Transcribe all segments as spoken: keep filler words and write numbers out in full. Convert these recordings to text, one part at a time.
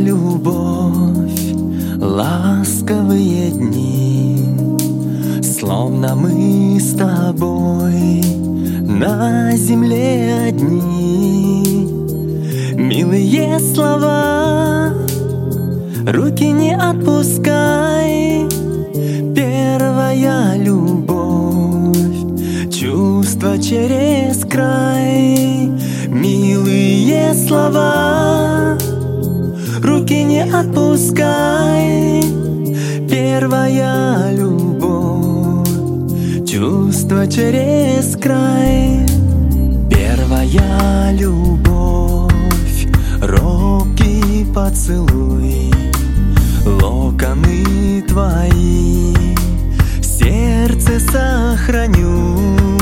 любовь, ласковые дни, словно мы с тобой на земле одни. Милые слова, руки не отпускай. Первая любовь, чувства через край. Милые слова, руки не отпускай. Первая любовь, чувства через край. Первая любовь, робкий поцелуй, локоны твои в сердце сохраню.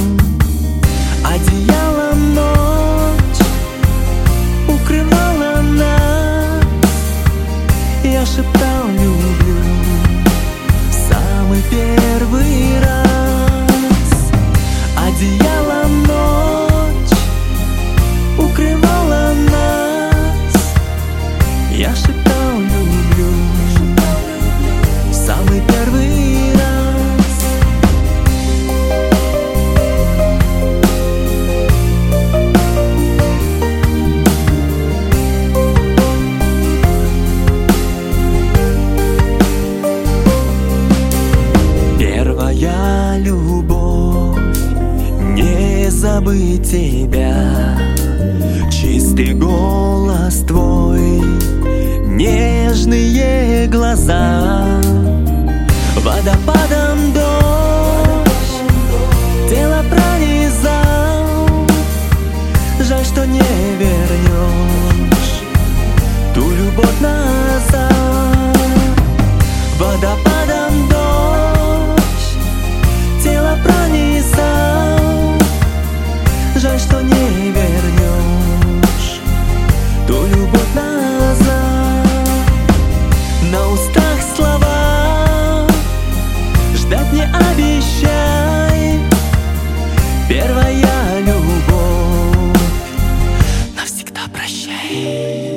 Одеялом ночь укрывала нас, я шептал люблю самый первый раз. Одеялом ночь укрывала нас, я шептал люблю самый первый раз. Первая любовь, не забыть тебя, чистый голос твой, нежные глаза, водопадом дождь тело пронизал. Жаль, что не вернешь ту любовь назад. Водопадом дождь тело пронизал. Жаль, что не вернешь ту любовь назад. На устах слова, ждать не обещай. Первая любовь, навсегда прощай.